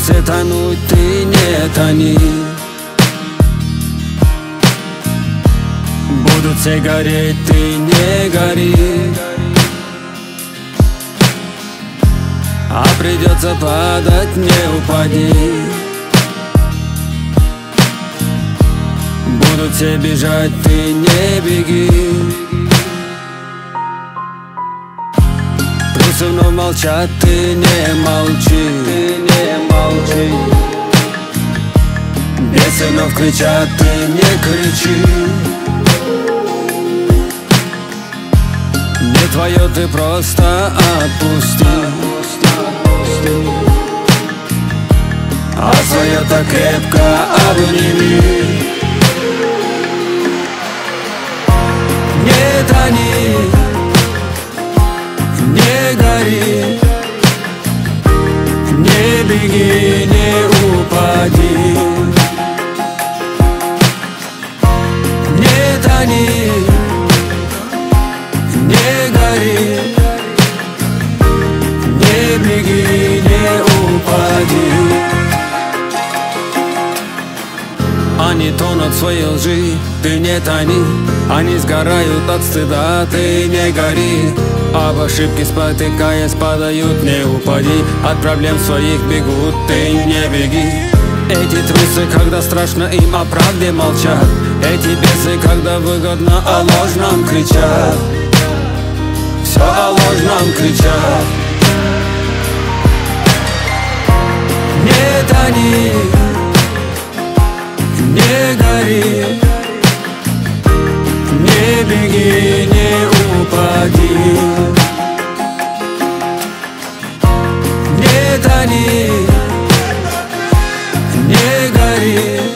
Если тонуть, ты не тони. Будут все гореть, ты не гори. А придется падать, не упади. Будут все бежать, ты не беги. Трусы вновь молчат, ты не молчи. Ты не молчи. Бесы вновь кричат, ты не кричи. Не твое, ты просто отпусти. А свое так крепко обними. Не тони, не гори, не беги, не упади. Не тони, не гори, не беги, не упади. Они тонут в своей лжи, ты не тони. Они сгорают от стыда, ты не гори. Об ошибке спотыкаясь падают, не упади. От проблем своих бегут, ты не беги. Эти трусы, когда страшно им о правде молчат. Эти бесы, когда выгодно о ложном кричат. Все о ложном кричат. Не тони, не гори, не беги, не упади. Не тони, не гори,